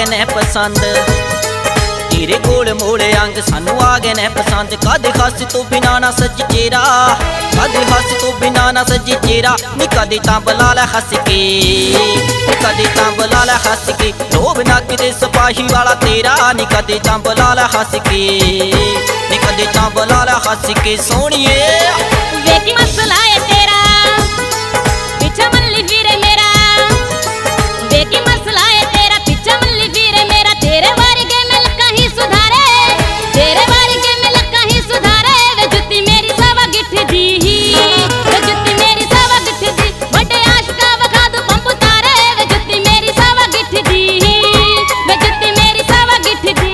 गए ने पसंद, तेरे गोल मोले अंग सानू आ गए ने पसंद। कदे हस तो बिना ना सज चेहरा, कदे हस तो बिना ना सज चेहरा, नी कदे तां बुला लै हस के, कदे तां बुला लै हस के। लोभ ना किते सिपाही वाला तेरा, नी कदे तां बुला लै हस के, नी कदे तां बुला लै हस के। सोहणिए वेखी मसला है तेरा, पीछा मन ली वीरे मेरा, वेखी मसला है तेरा, पीछा मन ली वीरे मेरा। तेरे वर्गे मिल कहीं सुधारे, तेरे वर्गे मिल कहीं सुधारे। वे जुत्ती मेरी सावा गिठ दी, वे जुत्ती मेरी सावा गिठ दी, बड़े आशिका वखा दू पंप तारे। वे जुत्ती मेरी सावा गिठ दी, वे जुत्ती मेरी सावा गिठ दी।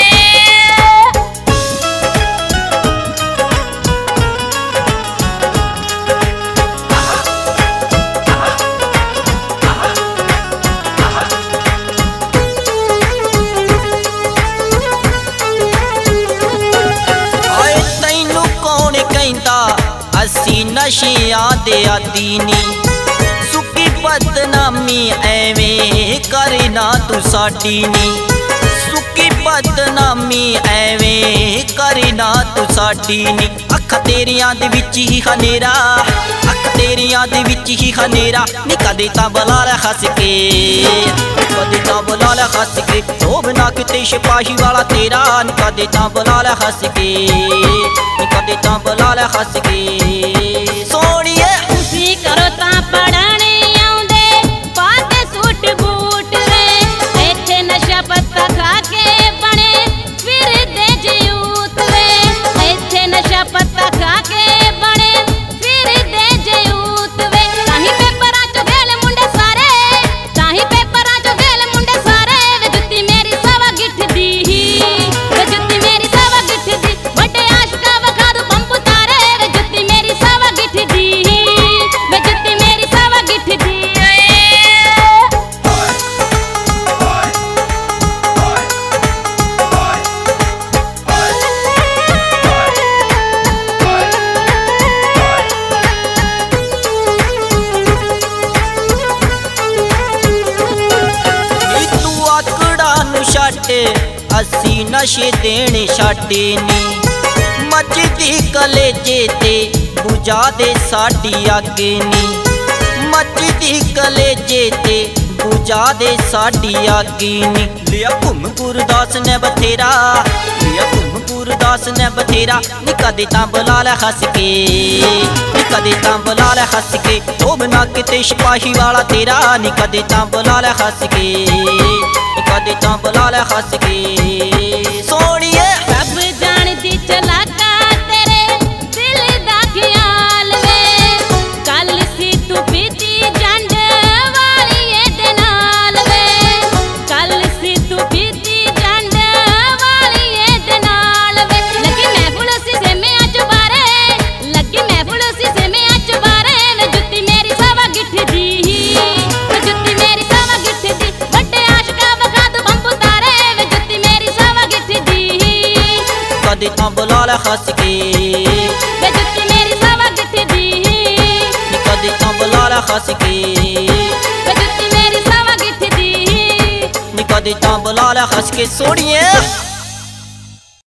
असी नशियां दे आदी नी, सुकी बदनामी एवें करना तू साडी नी, सुकी बदनामी एवें करना तू साडी नी। अख तेरियां दे विच ही हनेरा, अख तेरियां दे विच ही हनेरा, नी कदे तां बुला लै हस के, कदे तां बुला लै हस के। लोभ ना किते सिपाही वाला तेरा, नी कदे तां बुला लै हस के, नी कदे तां बुला लै हस के। सोहणिए तुसी करो तां पढ़ने आउंदे, पाते सूट बूट वे, इत्थे नशा पत्ता खा के बने फिरदे जयूत वे, इत्थे नशा पत्ता खा के बने फिरदे जयूत वे। ताही पेपरां चो फेल मुंडे सारे, ताही पेपरां चो फेल मुंडे सारे। वे जुत्ती मेरी सावा गिठ दी, वे जुत्ती मेरी सावा गिठ दी, बड़े आशिका वखा दू पंप तारे। वे जुत्ती मेरी सावा गिठ दी, वे जुत्ती मेरी सावा गिठ दी। असी नशे देने छाटे नी, मचदी कलेजे ते बुझा दे साडी अग नी, मचदी कलेजे ते बुझा दे साडी अग नी। लिया घुम गुरदास ने बथेरा, लिया घुम गुरदास ने बथेरा, नी कदे तां बुला लै हस के, नी कदे तां बुला लै हस के। लोभ ना किते सिपाही वाला तेरा, नी कदे तां बुला लै हस के, कदे तां बुला लै हस के। सोहणिए सब जानदी चलाका तेरे दिल दा ख्याल वे, कल सी तू पीती जंड वाली दे नाल वे, कल सी तू पीती जंड वाली दे नाल वे। लगी महफिल सी से मैं अज बारे, लगी महफिल सी से मैं अज बारे। वे जुत्ती मेरी सावा गिठ दी, वे जुत्ती मेरी सावा गिठ दी, बड़े आशिका वखा दू पंप तारे। वे जुत्ती मेरी सावा गिठ दी, कदे तां बुला लै हस के, वे जुत्ती मेरी सावा गिठ दी, कदे तां बुला लै हस के, वे जुत्ती मेरी सावा गिठ दी, कदे तां बुला लै हस के। सोहणिए